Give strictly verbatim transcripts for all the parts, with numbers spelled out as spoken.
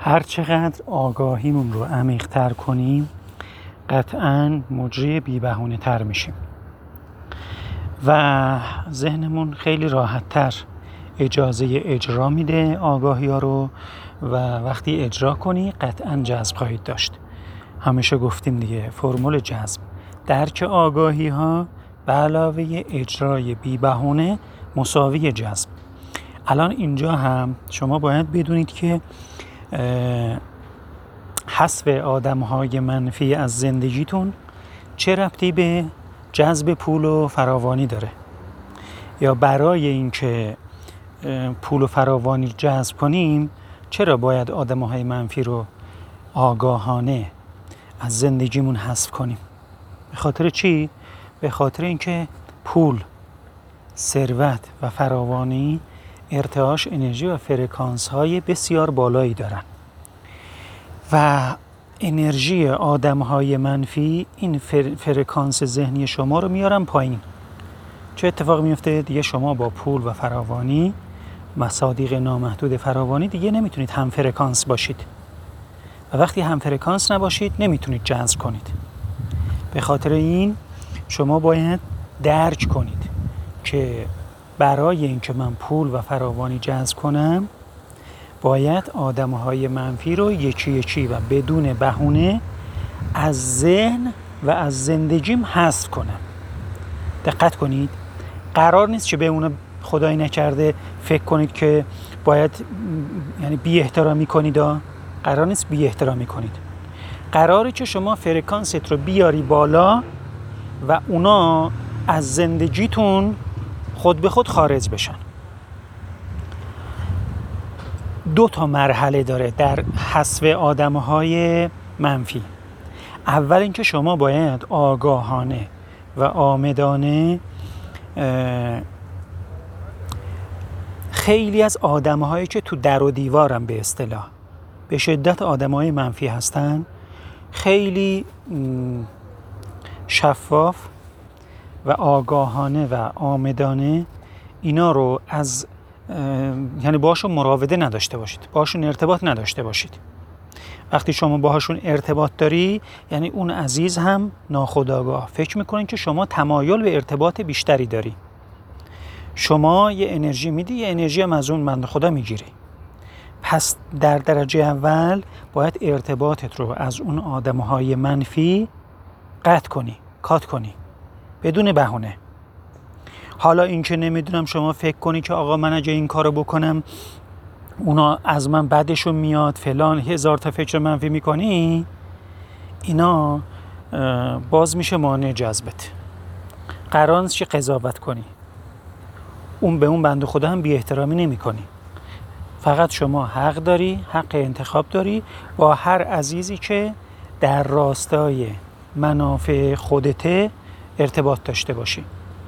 هر چقدر آگاهیمون رو عمیق‌تر کنیم قطعاً مجری بی‌بهونه تر میشیم و ذهنمون خیلی راحت‌تر اجازه اجرا میده آگاهی ها رو و وقتی اجرا کنی قطعاً جذب خواهید داشت. همیشه گفتیم دیگه فرمول جذب درک آگاهی ها به علاوه اجرای بی‌بهونه مساوی جذب. الان اینجا هم شما باید بدونید که حذف آدم‌های منفی از زندگیتون چه ربطی به جذب پول و فراوانی داره، یا برای اینکه پول و فراوانی جذب کنیم چرا باید آدم‌های منفی رو آگاهانه از زندگیمون حذف کنیم. به خاطر چی؟ به خاطر اینکه پول، ثروت و فراوانی ارتعاش انرژی و فرکانس‌های بسیار بالایی دارن و انرژی آدم‌های منفی این فر... فرکانس ذهنی شما رو میارن پایین. چه اتفاق میفته؟ دیگه شما با پول و فراوانی، مصادیق نامحدود فراوانی دیگه نمیتونید هم فرکانس باشید و وقتی هم فرکانس نباشید نمیتونید جذب کنید. به خاطر این شما باید درک کنید که برای اینکه من پول و فراوانی جذب کنم باید آدم‌های منفی رو یکی یکی و بدون بهونه از ذهن و از زندگیم حذف کنم. دقت کنید، قرار نیست که به اون خدای نکرده فکر کنید که باید یعنی بی احترامی کنید. قرار نیست بی احترامی کنید. قراره که شما فرکانست رو بیاری بالا و اونا از زندگیتون خود به خود خارج بشن. دو تا مرحله داره در حذف آدم‌های منفی. اول اینکه شما باید آگاهانه و آمدانه خیلی از آدم‌هایی که تو در و دیوارن به اصطلاح به شدت آدم‌های منفی هستن خیلی شفاف و آگاهانه و آمدانه اینا رو از یعنی باهاشون مراوده نداشته باشید، باهاشون ارتباط نداشته باشید. وقتی شما باهاشون ارتباط داری یعنی اون عزیز هم ناخودآگاه فکر میکنین که شما تمایل به ارتباط بیشتری داری. شما یه انرژی میدی، یه انرژی هم از اون بنده خدا میگیری. پس در درجه اول باید ارتباطت رو از اون آدم‌های منفی قطع کنی، کات کنی بدون بهونه. حالا این که نمیدونم شما فکر کنی که آقا من اگه این کارو بکنم اونا از من بعدشون میاد فلان هزار تا فکر منفی میکنی، اینا باز میشه مانع جذبت. قرار نیست که قضاوت کنی، اون به اون بنده خدا هم بی احترامی نمی کنی. فقط شما حق داری، حق انتخاب داری با هر عزیزی که در راستای منافع خودته ارتباط داشته باشی.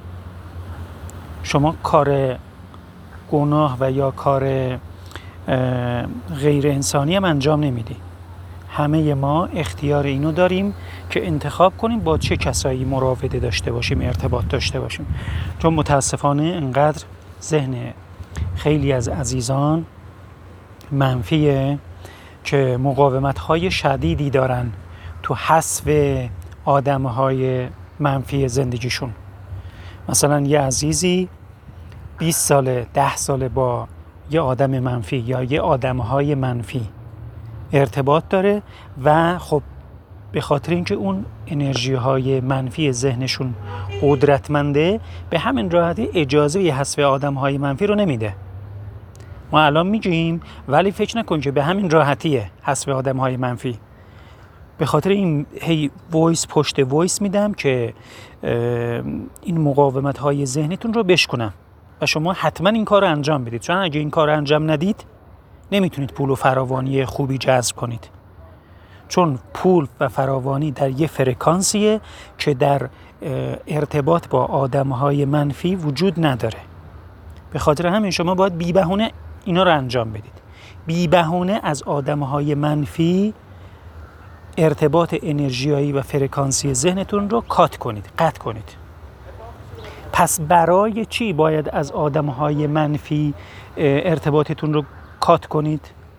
شما کار گناه و یا کار غیر انسانی هم انجام نمیدی. همه ما اختیار اینو داریم که انتخاب کنیم با چه کسایی مراوده داشته باشیم، ارتباط داشته باشیم. چون متاسفانه انقدر ذهن خیلی از عزیزان منفیه که مقاومت‌های شدیدی دارن تو حذف آدم‌های منفی زندگیشون. مثلا یه عزیزی بیست ساله ده ساله با یه آدم منفی یا یه آدم‌های منفی ارتباط داره و خب به خاطر اینکه اون انرژی‌های منفی ذهنشون قدرتمنده به همین راحتی اجازه یه حذف آدم‌های منفی رو نمیده. ما الان میگیم ولی فکر نکن که به همین راحتیه حذف آدم‌های منفی. به خاطر این هی وایس پشت وایس میدم که این مقاومت‌های ذهنیتون رو بشکنم و شما حتما این کار رو انجام بدید. چون اگه این کار رو انجام ندید نمیتونید پول و فراوانی خوبی جذب کنید. چون پول و فراوانی در یه فرکانسیه که در ارتباط با آدم‌های منفی وجود نداره. به خاطر همین شما باید بی بهونه اینا رو انجام بدید. بی بهونه از آدم‌های منفی ارتباط انرژیایی و فرکانسی ذهنتون رو کات کنید، قطع کنید. پس برای چی باید از آدم‌های منفی ارتباطتون رو کات کنید و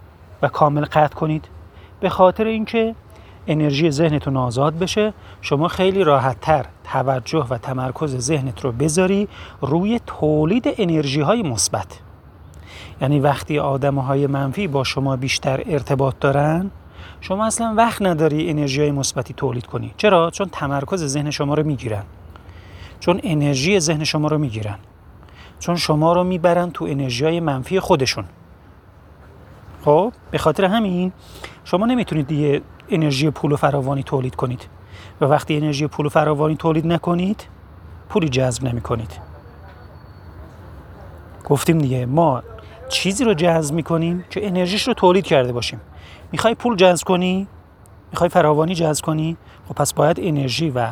و کامل قطع کنید؟ به خاطر اینکه انرژی ذهنتون آزاد بشه، شما خیلی راحت‌تر توجه و تمرکز ذهنت رو بذاری روی تولید انرژی های مثبت. یعنی وقتی آدم‌های منفی با شما بیشتر ارتباط دارن، شما اصلا وقت نداری انرژی های مثبتی تولید کنی. چرا؟ چون تمرکز ذهن شما رو میگیرن، چون انرژی ذهن شما رو میگیرن، چون شما رو میبرن تو انرژی های منفی خودشون. خب به خاطر همین شما نمیتونید دیگه انرژی پول و فراوانی تولید کنید و وقتی انرژی پول و فراوانی تولید نکنید، پولی جذب نمی کنید. گفتیم دیگه ما چیزی رو جذب میکنیم که انرژیش رو تولید کرده باشیم. میخوای پول جذب کنی؟ میخوای فراوانی جذب کنی؟ خب پس باید انرژی و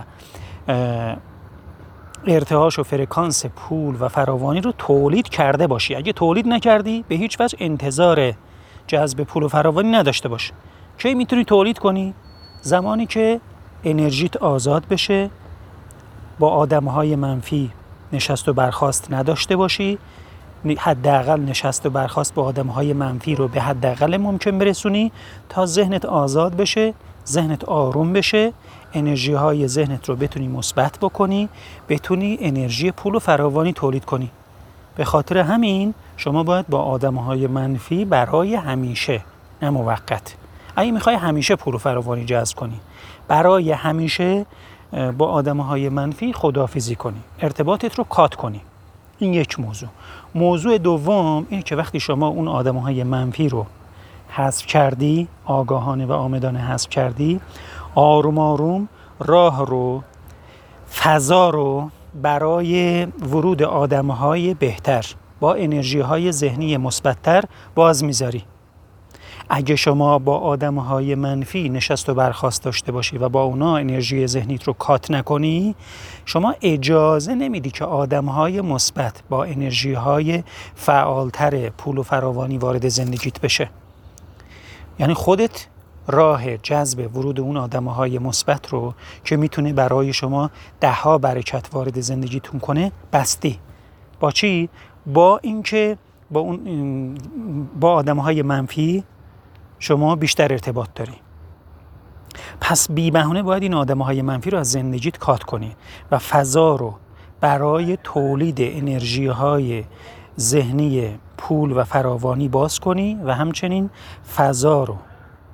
ارتعاش و فرکانس پول و فراوانی رو تولید کرده باشی. اگه تولید نکردی به هیچ وجه انتظار جذب پول و فراوانی نداشته باش. کی میتونی تولید کنی؟ زمانی که انرژیت آزاد بشه، با آدم‌های منفی نشست و برخاست نداشته باشی، حداقل نشست و برخاست با آدم‌های منفی رو به حداقل ممکن برسونی تا ذهنت آزاد بشه، ذهنت آروم بشه، انرژی‌های ذهنت رو بتونی مثبت بکنی، بتونی انرژی پول و فراوانی تولید کنی. به خاطر همین شما باید با آدم‌های منفی برای همیشه، نه موقت. اگه میخوای همیشه پول و فراوانی جذب کنی، برای همیشه با آدم‌های منفی خداحافظی کنی، ارتباطت رو کات کنی. این یک موضوع. موضوع دوم اینه که وقتی شما اون آدم‌های منفی رو حذف کردی، آگاهانه و عامدانه حذف کردی، آروم آروم راه رو، فضا رو برای ورود آدم‌های بهتر با انرژی‌های ذهنی مثبت‌تر باز می‌ذاری. اگه شما با آدم‌های منفی نشست و برخاست داشته باشی و با اونا انرژی ذهنیت رو کات نکنی، شما اجازه نمیدی که آدم‌های مثبت با انرژی‌های فعالتر پول و فراوانی وارد زندگیت بشه. یعنی خودت راه جذب ورود اون آدم‌های مثبت رو که میتونه برای شما ده‌ها برکت وارد زندگیتون کنه بستی. با چی؟ با اینکه با اون با آدم‌های منفی شما بیشتر ارتباط داری. پس بی بهونه باید این آدم‌های منفی رو از زندگیت کات کنی و فضا رو برای تولید انرژی‌های ذهنی پول و فراوانی باز کنی و همچنین فضا رو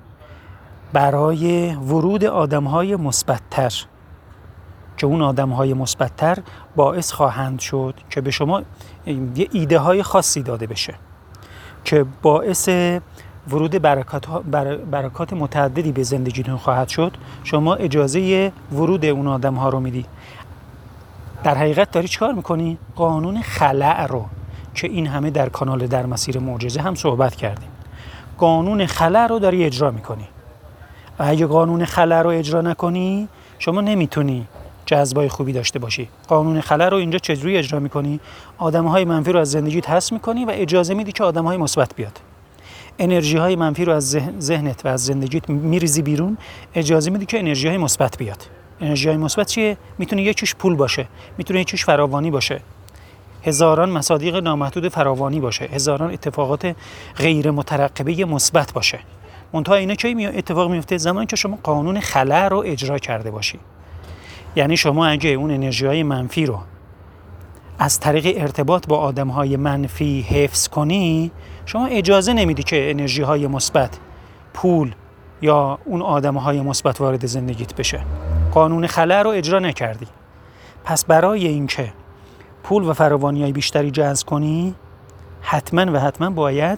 برای ورود آدم‌های مثبت‌تر که اون آدم‌های مثبت‌تر باعث خواهند شد که به شما یه ایده‌های خاصی داده بشه که باعث ورود برکات, برکات متعددی به زندگیتون خواهد شد. شما اجازه ورود اون آدم ها رو میدی. در حقیقت داری چیکار میکنی؟ قانون خلأ رو که این همه در کانال در مسیر معجزه هم صحبت کردیم، قانون خلأ رو داری اجرا میکنی و اگه قانون خلأ رو اجرا نکنی شما نمیتونی جذبای خوبی داشته باشی. قانون خلأ رو اینجا چجوری اجرا میکنی؟ آدم‌های منفی رو از زندگیت حذف میکنی و اجازه میدی که آدم‌های مثبت بیاد. انرژی های منفی رو از ذهنت و از زندگیت میریزی بیرون، اجازه میدی که انرژی های مثبت بیاد. انرژی های مثبت چیه؟ میتونه یکیش پول باشه، میتونه یکیش فراوانی باشه، هزاران مصادیق نامحدود فراوانی باشه، هزاران اتفاقات غیر مترقبه مثبت باشه. منتها اینا کی می اتفاق میفته؟ زمانی که شما قانون خلأ رو اجرا کرده باشی. یعنی شما اگه اون انرژی های منفی رو از طریق ارتباط با آدم‌های منفی حفظ کنی، شما اجازه نمیدی که انرژی‌های مثبت، پول یا اون آدم‌های مثبت وارد زندگیت بشه. قانون خلأ رو اجرا نکردی. پس برای اینکه پول و فراوانی‌های بیشتری جذب کنی، حتما و حتما باید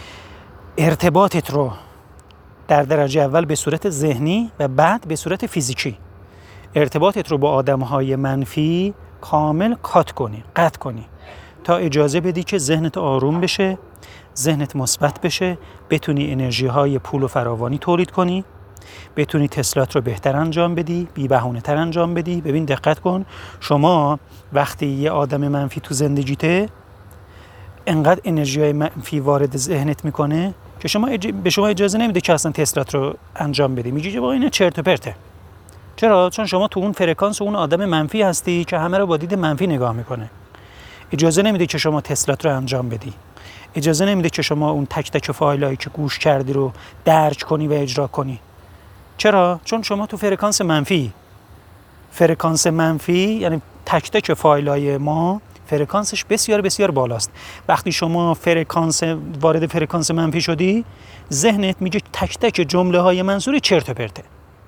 ارتباطت رو در درجه اول به صورت ذهنی و بعد به صورت فیزیکی، ارتباطت رو با آدم‌های منفی کامل کات کنی، قطع کنی تا اجازه بدی که ذهنت آروم بشه، ذهنت مثبت بشه، بتونی انرژی های پول و فراوانی تولید کنی، بتونی تسلات رو بهتر انجام بدی، بی بهونه تر انجام بدی. ببین دقت کن، شما وقتی یه آدم منفی تو زندگیته انقدر انرژی های منفی وارد ذهنت میکنه که شما اج... به شما اجازه نمیده که اصلا تسلات رو انجام بدی. میگی با این چرت و پرته. چرا؟ چون شما تو اون فرکانس اون آدم منفی هستی که همه رو با دید منفی نگاه میکنه. اجازه نمیده که شما تسلات رو انجام بدی. اجازه نمیده که شما اون تک تک فایلایی که گوش کردی رو درک کنی و اجرا کنی. چرا؟ چون شما تو فرکانس منفی. فرکانس منفی یعنی تک تک فایلای ما فرکانسش بسیار بسیار بالاست. وقتی شما فرکانس وارد فرکانس منفی شدی، ذهنت میگه تک تک جمله های منظوری چرت و پرته.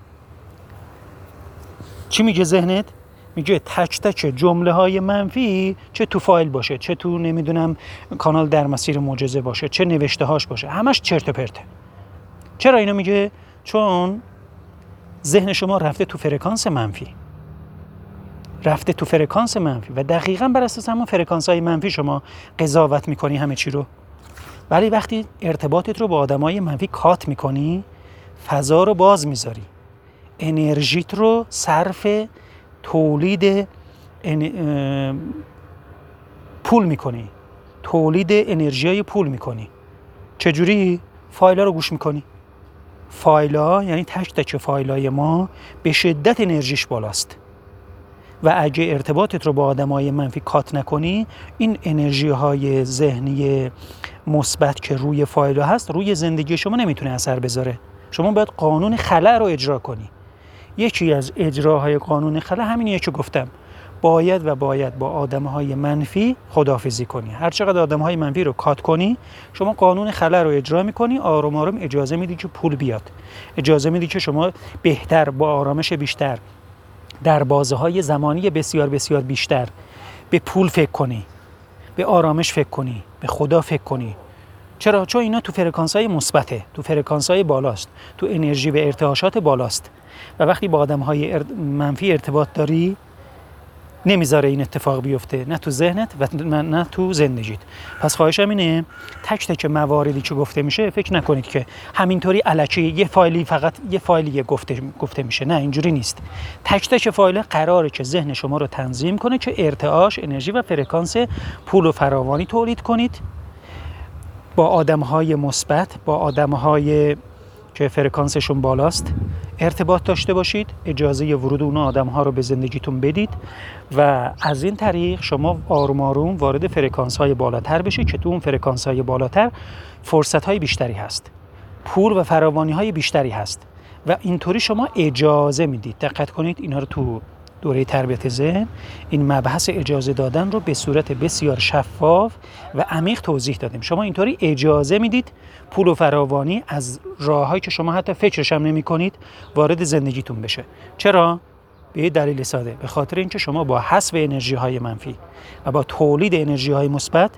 چی میگه ذهنت؟ میگه تک تک جمله های منفی، چه تو فایل باشه، چه تو نمیدونم کانال در مسیر معجزه باشه، چه نوشته هاش باشه، همش چرت و پرته. چرا اینو میگه؟ چون ذهن شما رفته تو فرکانس منفی. رفته تو فرکانس منفی و دقیقاً بر اساس همون فرکانس های منفی شما قضاوت میکنی همه چی رو. ولی وقتی ارتباطت رو با آدمای منفی کات میکنی، فضا رو باز میذاری، انرژیت رو صرف تولید پول میکنی، تولید انرژی پول میکنی. چجوری؟ فایل ها رو گوش میکنی. فایل ها یعنی تک تک فایل های ما به شدت انرژیش بالاست و اگه ارتباطت رو با آدمای منفی کات نکنی، این انرژی های ذهنی مثبت که روی فایل ها هست روی زندگی شما نمیتونه اثر بذاره. شما باید قانون خلأ رو اجرا کنی. یکی از اجراهای قانون خلأ همینیه که گفتم، باید و باید با آدمهای منفی خداحافظی کنی. هر چقدر آدمهای منفی رو کات کنی، شما قانون خلأ رو اجرا میکنی، آروم آروم اجازه میدی که پول بیاد، اجازه میدی که شما بهتر، با آرامش بیشتر، در بازه‌های زمانی بسیار بسیار بیشتر به پول فکر کنی، به آرامش فکر کنی، به خدا فکر کنی. چرا؟ چون اینا تو فرکانس‌های مثبته، تو فرکانس‌های بالاست، تو انرژی و ارتعاشات بالاست و وقتی با آدم‌های ار... منفی ارتباط داری، نمیذاره این اتفاق بیفته، نه تو ذهنت و نه تو زندگیت. پس خواهشم اینه تک تک مواردی که گفته میشه فکر نکنید که همینطوری الکی یه فایلی فقط یه فایلی گفته گفته میشه. نه، اینجوری نیست. تک تک فایل قراره که ذهن شما رو تنظیم کنه که ارتعاش، انرژی و فرکانس پول و فراوانی تولید کنید. با آدم‌های مثبت، با آدم‌های که فرکانسشون بالاست ارتباط داشته باشید، اجازه ورود اون آدم‌ها رو به زندگیتون بدید و از این طریق شما آروم آروم وارد فرکانس‌های بالاتر بشید که تو اون فرکانس‌های بالاتر فرصت‌های بیشتری هست، پول و فراوانی‌های بیشتری هست و اینطوری شما اجازه میدید. دقت کنید اینا رو تو دوره تربیت ذهن این مبحث اجازه دادن رو به صورت بسیار شفاف و عمیق توضیح دادیم. شما اینطوری اجازه میدید پول و فراوانی از راههایی که شما حتی فکرش هم نمی کنید وارد زندگیتون بشه. چرا؟ به یه دلیل ساده، به خاطر اینکه شما با حذف انرژی های منفی و با تولید انرژی های مثبت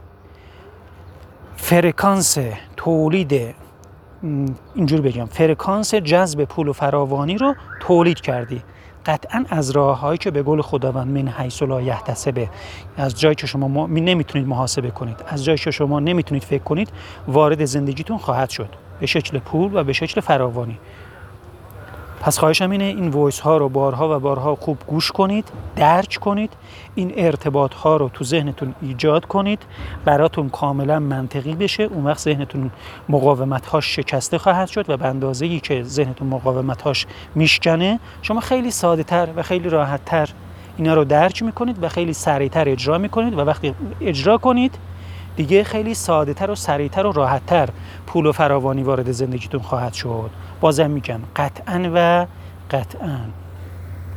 فرکانس تولید، اینجور بگم، فرکانس جذب پول و فراوانی رو تولید کردی. قطعاً از راه‌هایی که به قول خداوند من حیث لا یحتسب، از جایی که شما نمیتونید محاسبه کنید، از جایی که شما نمیتونید فکر کنید، وارد زندگیتون خواهد شد به شکل پول و به شکل فراوانی. پس خواهشم اینه این وایس ها رو بارها و بارها خوب گوش کنید، درک کنید، این ارتباط ها رو تو ذهنتون ایجاد کنید، براتون کاملا منطقی بشه. اون وقت ذهنتون مقاومت هاش شکسته خواهد شد و به اندازه‌ای که ذهنتون مقاومت هاش میشکنه، شما خیلی ساده تر و خیلی راحت تر اینا رو درک میکنید و خیلی سریعتر اجرا میکنید و وقتی اجرا کنید دیگه خیلی ساده تر و سریعتر و راحت تر پول و فراوانی وارد زندگیتون خواهد شد. بازم میگم قطعاً و قطعاً.